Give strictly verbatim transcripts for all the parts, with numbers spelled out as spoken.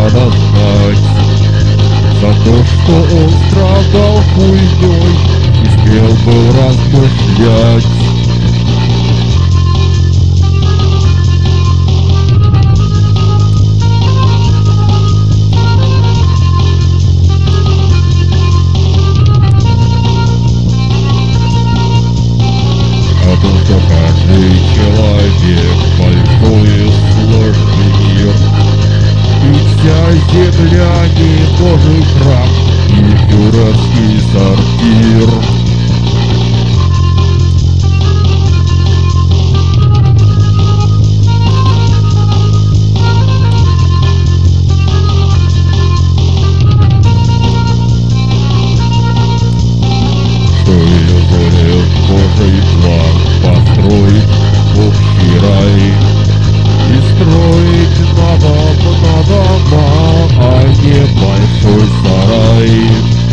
надо знать. За то, что он страдал хуйней и спел был размышлять. А то, что каждый человек большой и сложный мир, и вся земля не божий храм и фюрерский сортир. Что иллюзорен божий план построить общий рай и строить надо на дома, а не большой сарай.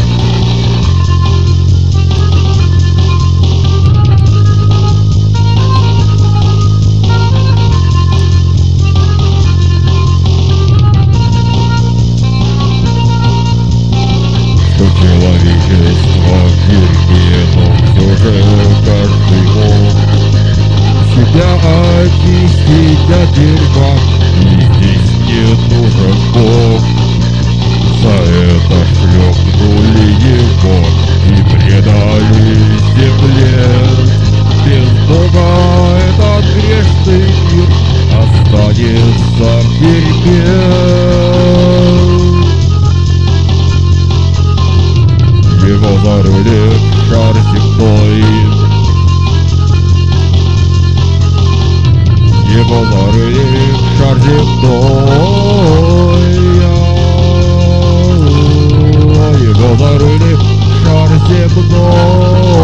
Что человечество в дерьме, но все же каждый мог себя очистить от дерьма, и здесь не нужен Бог. За это шлепнули его и предали земле. Без Бога этот грешный мир останется в дерьме. Его зарыли в шар земной, его зарыли в шар земной, его зарыли в шар земной.